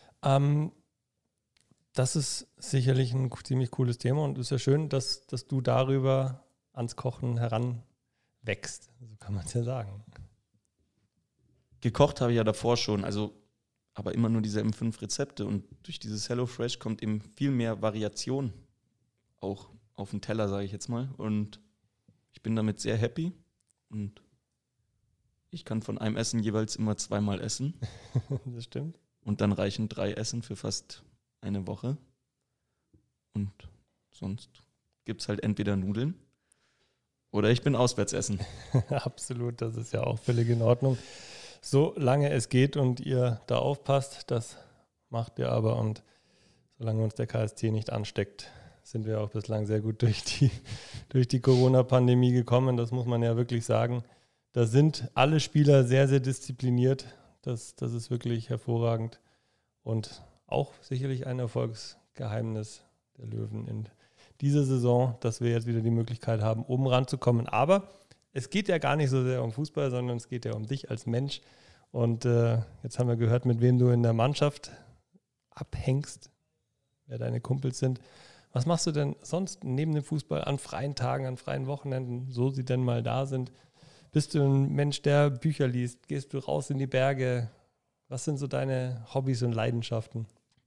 Das ist sicherlich ein ziemlich cooles Thema und es ist ja schön, dass du darüber ans Kochen heranwächst. So kann man es ja sagen. Gekocht habe ich ja davor schon, also aber immer nur dieselben 5 Rezepte und durch dieses HelloFresh kommt eben viel mehr Variation auch auf den Teller, sage ich jetzt mal. Und ich bin damit sehr happy und ich kann von einem Essen jeweils immer 2-mal essen. Das stimmt. Und dann reichen 3 Essen für fast eine Woche. Und sonst gibt es halt entweder Nudeln oder ich bin auswärts essen. Absolut, das ist ja auch völlig in Ordnung. Solange es geht und ihr da aufpasst, das macht ihr aber. Und solange uns der KSC nicht ansteckt, sind wir auch bislang sehr gut durch die Corona-Pandemie gekommen. Das muss man ja wirklich sagen. Da sind alle Spieler sehr, sehr diszipliniert. Das ist wirklich hervorragend. Und auch sicherlich ein Erfolgsgeheimnis der Löwen in dieser Saison, dass wir jetzt wieder die Möglichkeit haben, oben ranzukommen. Aber es geht ja gar nicht so sehr um Fußball, sondern es geht ja um dich als Mensch. Und jetzt haben wir gehört, mit wem du in der Mannschaft abhängst, wer deine Kumpels sind. Was machst du denn sonst neben dem Fußball an freien Tagen, an freien Wochenenden, so sie denn mal da sind? Bist du ein Mensch, der Bücher liest? Gehst du raus in die Berge? Was sind so deine Hobbys und Leidenschaften?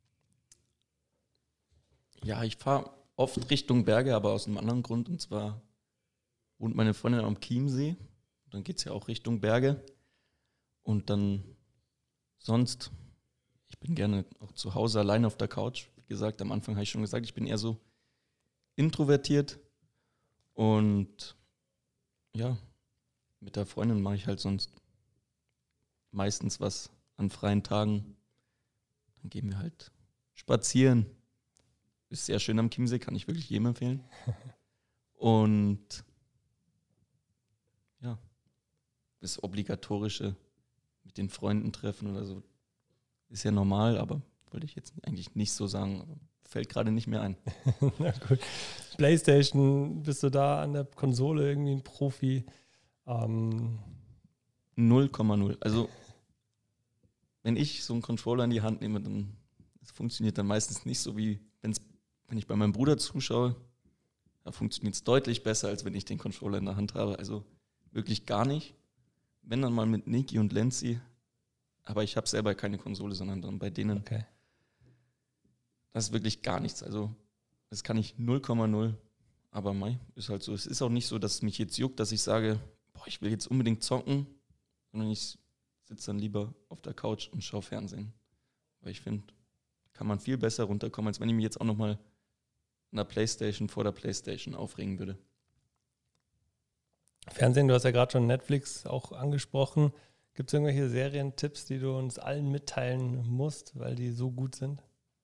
Ja, ich fahre oft Richtung Berge, aber aus einem anderen Grund. Und zwar wohnt meine Freundin am Chiemsee. Dann geht es ja auch Richtung Berge. Und dann sonst, ich bin gerne auch zu Hause allein auf der Couch. Wie gesagt, am Anfang habe ich schon gesagt, ich bin eher so introvertiert. Und ja, mit der Freundin mache ich halt sonst meistens was an freien Tagen. Dann gehen wir halt spazieren. Ist sehr schön am Chiemsee, kann ich wirklich jedem empfehlen. Und ja, das Obligatorische mit den Freunden treffen oder so ist ja normal, aber wollte ich jetzt eigentlich nicht so sagen, aber fällt gerade nicht mehr ein. Na gut. PlayStation, bist du da an der Konsole irgendwie ein Profi? 0,0. Also wenn ich so einen Controller in die Hand nehme, dann das funktioniert dann meistens nicht so wie wenn ich bei meinem Bruder zuschaue. Da funktioniert es deutlich besser, als wenn ich den Controller in der Hand habe. Also wirklich gar nicht. Wenn dann mal mit Niki und Lenzi. Aber ich habe selber keine Konsole, sondern dann bei denen. Okay. Das ist wirklich gar nichts. Also das kann ich 0,0. Aber mei, ist halt so. Es ist auch nicht so, dass es mich jetzt juckt, dass ich sage, boah, ich will jetzt unbedingt zocken. Sondern ich sitze dann lieber auf der Couch und schaue Fernsehen. Weil ich finde, kann man viel besser runterkommen, als wenn ich mich jetzt auch nochmal an der Playstation vor der Playstation aufregen würde. Fernsehen, du hast ja gerade schon Netflix auch angesprochen. Gibt es irgendwelche Serientipps, die du uns allen mitteilen musst, weil die so gut sind?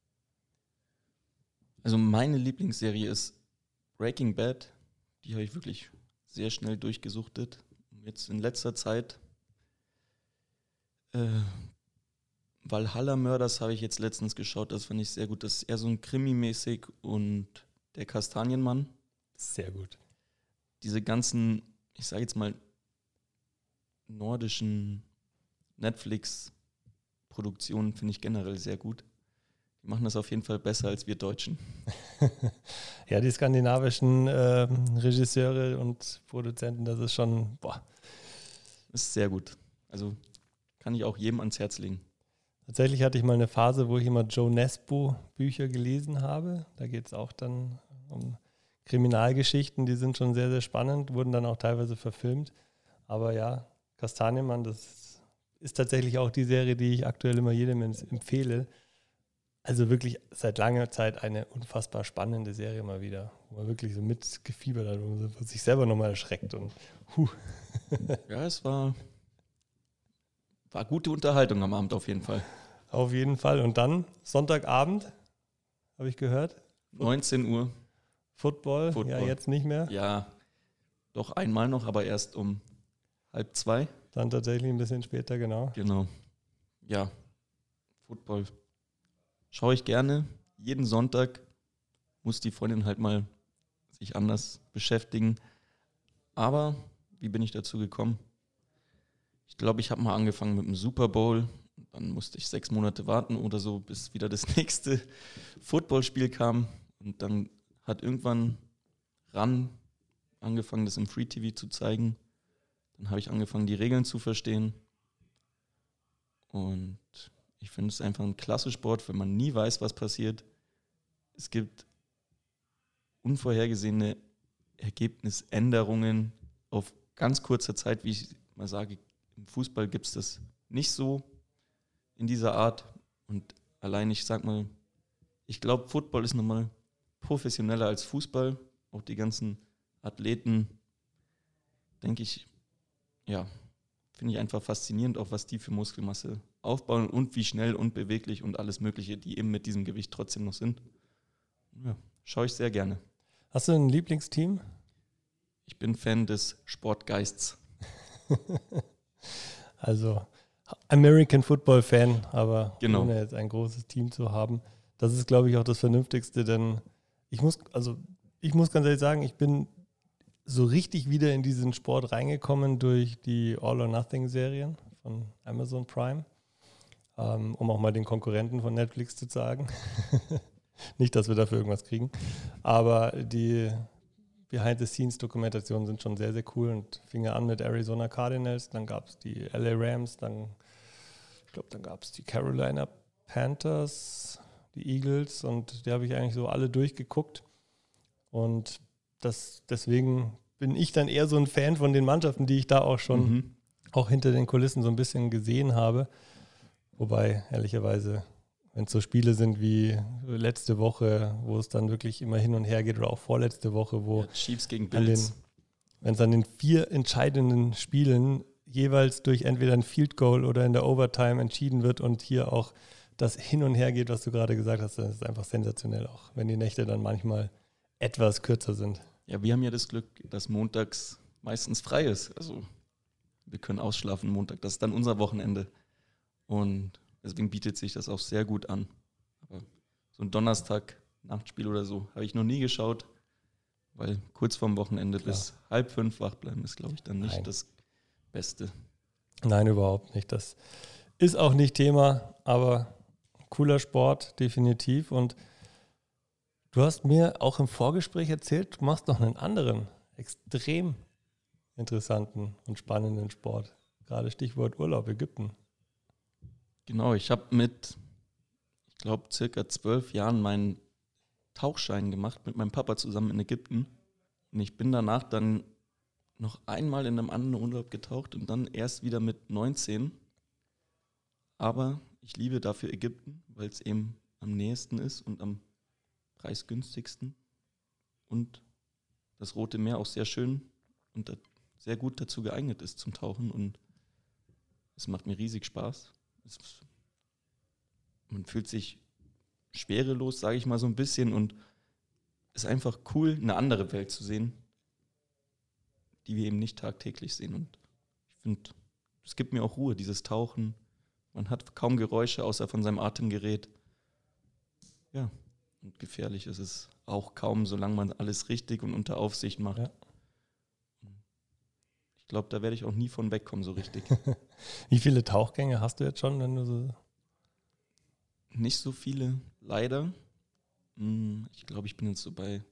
Also meine Lieblingsserie ist Breaking Bad. Die habe ich wirklich sehr schnell durchgesuchtet. Jetzt in letzter Zeit Valhalla Murders habe ich jetzt letztens geschaut. Das fand ich sehr gut. Das ist eher so ein Krimi-mäßig und der Kastanienmann. Sehr gut. Diese ganzen, ich sage jetzt mal, nordischen Netflix-Produktionen finde ich generell sehr gut. Die machen das auf jeden Fall besser als wir Deutschen. Ja, die skandinavischen Regisseure und Produzenten, das ist schon, boah. Das ist sehr gut. Also kann ich auch jedem ans Herz legen. Tatsächlich hatte ich mal eine Phase, wo ich immer Joe Nesbo Bücher gelesen habe. Da geht es auch dann um Kriminalgeschichten, die sind schon sehr, sehr spannend, wurden dann auch teilweise verfilmt. Aber ja, Kastanienmann, das ist tatsächlich auch die Serie, die ich aktuell immer jedem empfehle. Also wirklich seit langer Zeit eine unfassbar spannende Serie mal wieder, wo man wirklich so mitgefiebert hat, wo man sich selber nochmal erschreckt. Und Ja, es war gute Unterhaltung am Abend auf jeden Fall. Auf jeden Fall. Und dann Sonntagabend, habe ich gehört. 19 Uhr. Football, ja jetzt nicht mehr. Ja, doch einmal noch, aber erst um 1:30. Dann tatsächlich ein bisschen später, genau. Genau. Ja, Football schaue ich gerne. Jeden Sonntag muss die Freundin halt mal sich anders beschäftigen. Aber wie bin ich dazu gekommen? Ich glaube, ich habe mal angefangen mit dem Super Bowl. Dann musste ich 6 Monate warten oder so, bis wieder das nächste Footballspiel kam. Und dann hat irgendwann RAN angefangen, das im Free TV zu zeigen. Dann habe ich angefangen, die Regeln zu verstehen. Und ich finde es einfach ein klasse Sport, wenn man nie weiß, was passiert. Es gibt unvorhergesehene Ergebnisänderungen auf ganz kurzer Zeit, wie ich mal sage. Im Fußball gibt es das nicht so in dieser Art. Und allein, ich sag mal, ich glaube, Football ist nochmal professioneller als Fußball. Auch die ganzen Athleten, denke ich, ja, finde ich einfach faszinierend, auch was die für Muskelmasse aufbauen und wie schnell und beweglich und alles Mögliche, die eben mit diesem Gewicht trotzdem noch sind. Ja, schaue ich sehr gerne. Hast du ein Lieblingsteam? Ich bin Fan des Sportgeists. Also American Football Fan, aber genau, ohne jetzt ein großes Team zu haben. Das ist, glaube ich, auch das Vernünftigste, denn ich muss ganz ehrlich sagen, ich bin so richtig wieder in diesen Sport reingekommen durch die All-or-Nothing-Serien von Amazon Prime, um auch mal den Konkurrenten von Netflix zu sagen. Nicht, dass wir dafür irgendwas kriegen, aber die Behind-the-Scenes-Dokumentationen sind schon sehr, sehr cool und fing ja an mit Arizona Cardinals, dann gab es die LA Rams, dann gab es die Carolina Panthers, die Eagles und die habe ich eigentlich so alle durchgeguckt und deswegen bin ich dann eher so ein Fan von den Mannschaften, die ich da auch schon auch hinter den Kulissen so ein bisschen gesehen habe, wobei ehrlicherweise wenn es so Spiele sind wie letzte Woche, wo es dann wirklich immer hin und her geht, oder auch vorletzte Woche, wo Chiefs gegen Bills. Wenn es an den 4 entscheidenden Spielen jeweils durch entweder ein Field Goal oder in der Overtime entschieden wird und hier auch das hin und her geht, was du gerade gesagt hast, das ist einfach sensationell, auch wenn die Nächte dann manchmal etwas kürzer sind. Ja, wir haben ja das Glück, dass montags meistens frei ist. Also wir können ausschlafen Montag, das ist dann unser Wochenende. Und deswegen bietet sich das auch sehr gut an. Aber so ein Donnerstag-Nachtspiel oder so habe ich noch nie geschaut, weil kurz vorm Wochenende bis 4:30 wach bleiben ist, glaube ich, dann nicht das Beste. Nein, überhaupt nicht. Das ist auch nicht Thema, aber cooler Sport, definitiv. Und du hast mir auch im Vorgespräch erzählt, du machst noch einen anderen, extrem interessanten und spannenden Sport. Gerade Stichwort Urlaub, Ägypten. Genau, ich habe mit, ich glaube, circa 12 Jahren meinen Tauchschein gemacht mit meinem Papa zusammen in Ägypten. Und ich bin danach dann noch einmal in einem anderen Urlaub getaucht und dann erst wieder mit 19. Aber ich liebe dafür Ägypten, weil es eben am nächsten ist und am preisgünstigsten. Und das Rote Meer auch sehr schön und sehr gut dazu geeignet ist zum Tauchen. Und es macht mir riesig Spaß. Man fühlt sich schwerelos, sage ich mal so ein bisschen, und es ist einfach cool, eine andere Welt zu sehen, die wir eben nicht tagtäglich sehen. Und ich finde, es gibt mir auch Ruhe, dieses Tauchen. Man hat kaum Geräusche, außer von seinem Atemgerät. Ja, und gefährlich ist es auch kaum, solange man alles richtig und unter Aufsicht macht. Ja. Ich glaube, da werde ich auch nie von wegkommen, so richtig. Wie viele Tauchgänge hast du jetzt schon, wenn du so... Nicht so viele, leider. Ich glaube, ich bin jetzt so bei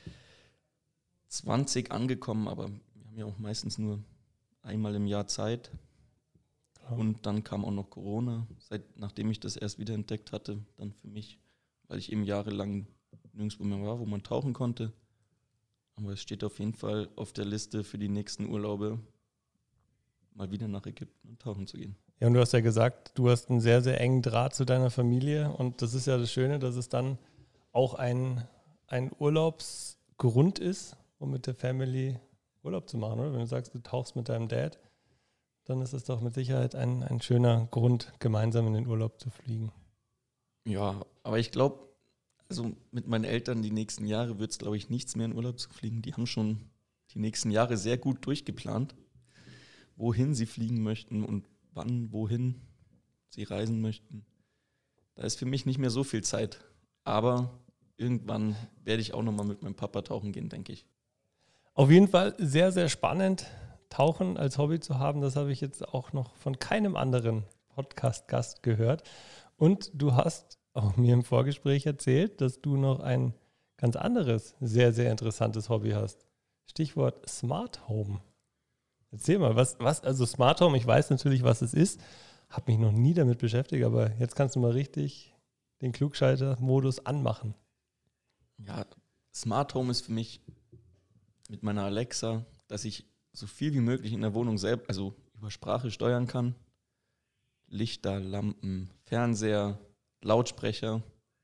20 angekommen, aber wir haben ja auch meistens nur einmal im Jahr Zeit. Klar. Und dann kam auch noch Corona, nachdem ich das erst wieder entdeckt hatte, dann für mich, weil ich eben jahrelang nirgendwo mehr war, wo man tauchen konnte. Aber es steht auf jeden Fall auf der Liste für die nächsten Urlaube, mal wieder nach Ägypten und tauchen zu gehen. Ja, und du hast ja gesagt, du hast einen sehr, sehr engen Draht zu deiner Familie und das ist ja das Schöne, dass es dann auch ein Urlaubsgrund ist, um mit der Family Urlaub zu machen, oder? Wenn du sagst, du tauchst mit deinem Dad, dann ist es doch mit Sicherheit ein schöner Grund, gemeinsam in den Urlaub zu fliegen. Ja, aber ich glaube, also mit meinen Eltern die nächsten Jahre wird es, glaube ich, nichts mehr in Urlaub zu fliegen. Die haben schon die nächsten Jahre sehr gut durchgeplant, wohin sie fliegen möchten und wann, wohin sie reisen möchten. Da ist für mich nicht mehr so viel Zeit. Aber irgendwann werde ich auch nochmal mit meinem Papa tauchen gehen, denke ich. Auf jeden Fall sehr, sehr spannend, Tauchen als Hobby zu haben. Das habe ich jetzt auch noch von keinem anderen Podcast-Gast gehört. Und du hast auch mir im Vorgespräch erzählt, dass du noch ein ganz anderes, sehr, sehr interessantes Hobby hast. Stichwort Smart Home. Erzähl mal, also Smart Home, ich weiß natürlich, was es ist, habe mich noch nie damit beschäftigt, aber jetzt kannst du mal richtig den Klugschalter-Modus anmachen. Ja, Smart Home ist für mich mit meiner Alexa, dass ich so viel wie möglich in der Wohnung selbst, also über Sprache steuern kann. Lichter, Lampen, Fernseher, Lautsprecher.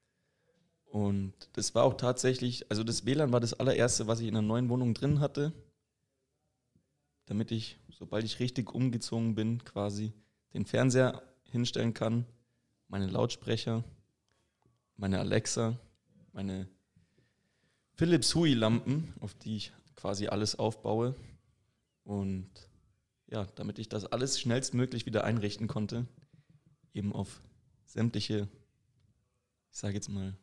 Und das war auch tatsächlich, also das WLAN war das allererste, was ich in einer neuen Wohnung drin hatte, damit ich, sobald ich richtig umgezogen bin, quasi den Fernseher hinstellen kann, meine Lautsprecher, meine Alexa, meine Philips Hue-Lampen, auf die ich quasi alles aufbaue. Und ja, damit ich das alles schnellstmöglich wieder einrichten konnte, eben auf sämtliche, ich sage jetzt mal,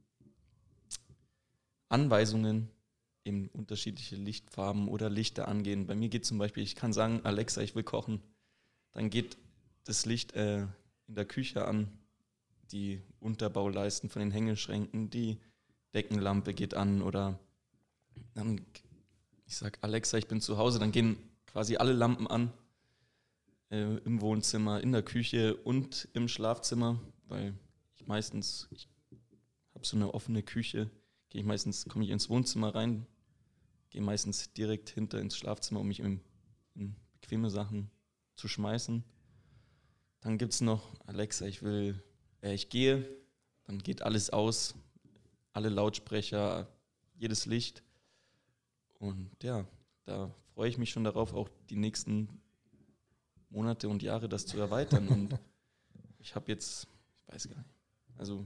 Anweisungen, eben unterschiedliche Lichtfarben oder Lichter angehen. Bei mir geht zum Beispiel, ich kann sagen, Alexa, ich will kochen. Dann geht das Licht in der Küche an, die Unterbauleisten von den Hängeschränken, die Deckenlampe geht an oder dann, ich sage, Alexa, ich bin zu Hause, dann gehen quasi alle Lampen an im Wohnzimmer, in der Küche und im Schlafzimmer, weil ich habe so eine offene Küche, komme ich ins Wohnzimmer rein, gehe meistens direkt hinter ins Schlafzimmer, um mich in bequeme Sachen zu schmeißen. Dann gibt es noch, Alexa, ich gehe dann geht alles aus, alle Lautsprecher, jedes Licht. Und ja, da freue ich mich schon darauf, auch die nächsten Monate und Jahre das zu erweitern. Und ich habe jetzt, ich weiß gar nicht, also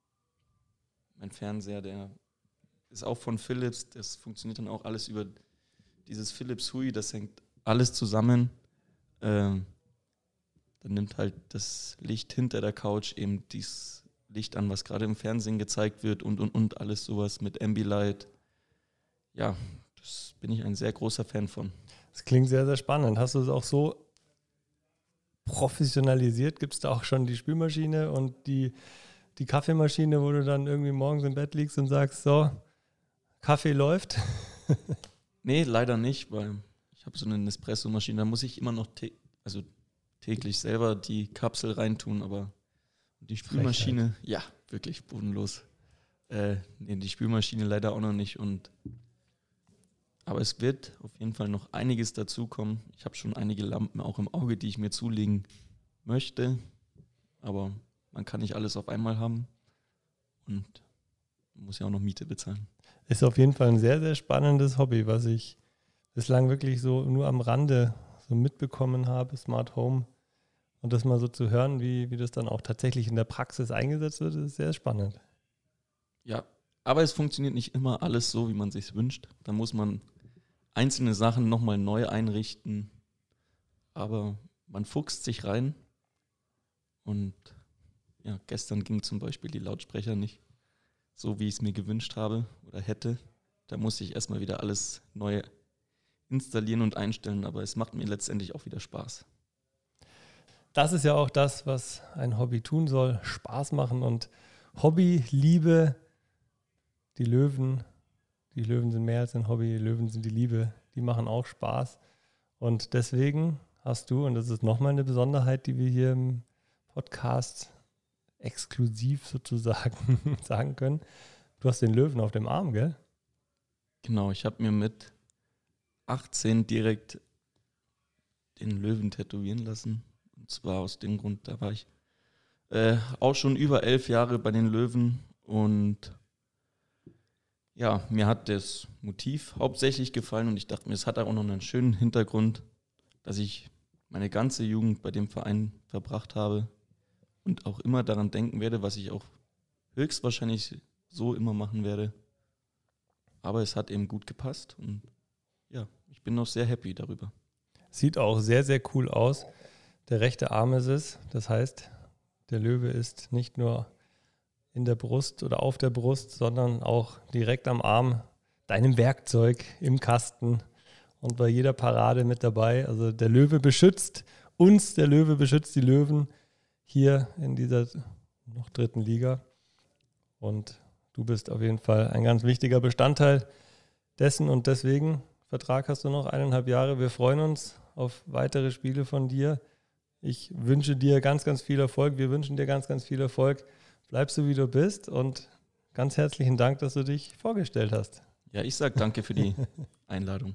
mein Fernseher, der ist auch von Philips, das funktioniert dann auch alles über dieses Philips Hui, das hängt alles zusammen. Dann nimmt halt das Licht hinter der Couch eben dieses Licht an, was gerade im Fernsehen gezeigt wird und alles sowas mit Ambilight. Ja, das bin ich ein sehr großer Fan von. Das klingt sehr, sehr spannend. Hast du es auch so professionalisiert? Gibt es da auch schon die Spülmaschine und die Kaffeemaschine, wo du dann irgendwie morgens im Bett liegst und sagst, so, Kaffee läuft? Nee, leider nicht, weil ich habe so eine Nespresso-Maschine, da muss ich immer noch täglich selber die Kapsel reintun, aber die Spülmaschine, ja, wirklich bodenlos. Nee, die Spülmaschine leider auch noch nicht. Aber es wird auf jeden Fall noch einiges dazukommen. Ich habe schon einige Lampen auch im Auge, die ich mir zulegen möchte, aber man kann nicht alles auf einmal haben und man muss ja auch noch Miete bezahlen. Ist auf jeden Fall ein sehr, sehr spannendes Hobby, was ich bislang wirklich so nur am Rande so mitbekommen habe, Smart Home. Und das mal so zu hören, wie das dann auch tatsächlich in der Praxis eingesetzt wird, ist sehr spannend. Ja, aber es funktioniert nicht immer alles so, wie man sich wünscht. Da muss man einzelne Sachen nochmal neu einrichten. Aber man fuchst sich rein. Und ja, gestern ging zum Beispiel die Lautsprecher nicht so, wie ich es mir gewünscht habe oder hätte. Da musste ich erstmal wieder alles neu installieren und einstellen. Aber es macht mir letztendlich auch wieder Spaß. Das ist ja auch das, was ein Hobby tun soll, Spaß machen und Hobby, Liebe, die Löwen sind mehr als ein Hobby, die Löwen sind die Liebe, die machen auch Spaß und deswegen hast du, und das ist nochmal eine Besonderheit, die wir hier im Podcast exklusiv sozusagen sagen können, du hast den Löwen auf dem Arm, gell? Genau, ich habe mir mit 18 direkt den Löwen tätowieren lassen. Und zwar aus dem Grund, da war ich auch schon über 11 Jahre bei den Löwen und ja, mir hat das Motiv hauptsächlich gefallen und ich dachte mir, es hat auch noch einen schönen Hintergrund, dass ich meine ganze Jugend bei dem Verein verbracht habe und auch immer daran denken werde, was ich auch höchstwahrscheinlich so immer machen werde. Aber es hat eben gut gepasst und ja, ich bin noch sehr happy darüber. Sieht auch sehr, sehr cool aus. Der rechte Arm ist es. Das heißt, der Löwe ist nicht nur in der Brust oder auf der Brust, sondern auch direkt am Arm, deinem Werkzeug im Kasten und bei jeder Parade mit dabei. Also der Löwe beschützt uns, der Löwe beschützt die Löwen hier in dieser noch 3. Liga. Und du bist auf jeden Fall ein ganz wichtiger Bestandteil dessen und deswegen, Vertrag hast du noch 1,5 Jahre. Wir freuen uns auf weitere Spiele von dir. Ich wünsche dir ganz, ganz viel Erfolg. Wir wünschen dir ganz, ganz viel Erfolg. Bleib so, wie du bist und ganz herzlichen Dank, dass du dich vorgestellt hast. Ja, ich sage danke für die Einladung.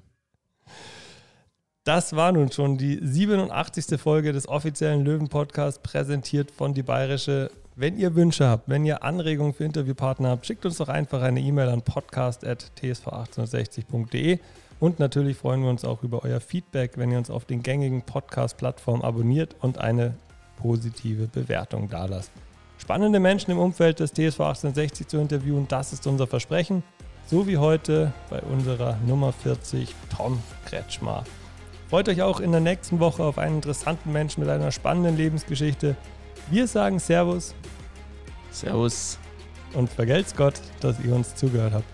Das war nun schon die 87. Folge des offiziellen Löwen-Podcasts, präsentiert von Die Bayerische. Wenn ihr Wünsche habt, wenn ihr Anregungen für Interviewpartner habt, schickt uns doch einfach eine E-Mail an podcast@tsv1860.de. Und natürlich freuen wir uns auch über euer Feedback, wenn ihr uns auf den gängigen Podcast-Plattformen abonniert und eine positive Bewertung dalasst. Spannende Menschen im Umfeld des TSV 1860 zu interviewen, das ist unser Versprechen. So wie heute bei unserer Nummer 40, Tom Kretschmar. Freut euch auch in der nächsten Woche auf einen interessanten Menschen mit einer spannenden Lebensgeschichte. Wir sagen Servus. Servus. Und vergelt's Gott, dass ihr uns zugehört habt.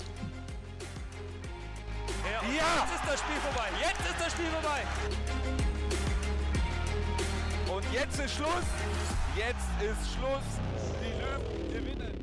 Ja, jetzt ist das Spiel vorbei. Jetzt ist das Spiel vorbei. Und jetzt ist Schluss. Jetzt ist Schluss. Die Löwen gewinnen.